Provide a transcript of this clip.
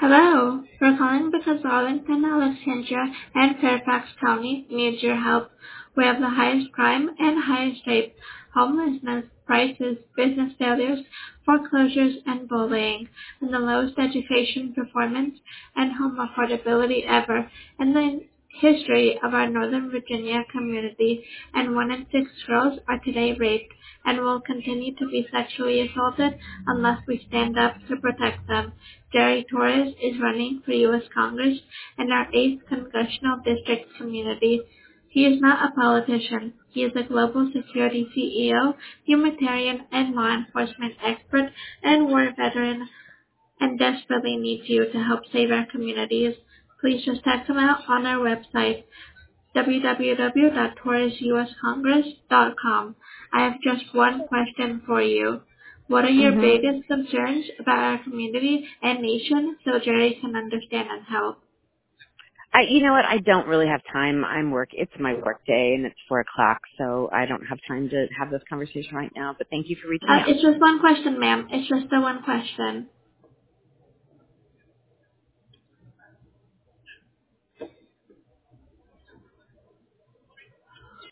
Hello. We're calling because Arlington, Alexandria, and Fairfax County needs your help. We have the highest crime and highest rate, homelessness, prices, business failures, foreclosures, and bullying, and the lowest education performance and home affordability ever in the history of our Northern Virginia community, and 1 in 6 girls are today raped and will continue to be sexually assaulted unless we stand up to protect them. Jerry Torres is running for U.S. Congress in our 8th Congressional District community. He is not a politician. He is a global security CEO, humanitarian and law enforcement expert, and war veteran, and desperately needs you to help save our communities. Please just check him out on our website, www.torresuscongress.com. I have just one question for you. What are your Mhm. biggest concerns about our community and nation so Jerry can understand and help? You know what? I don't really have time. It's my work day, and it's 4:00, so I don't have time to have this conversation right now. But thank you for reaching out. It's just one question, ma'am. It's just the one question.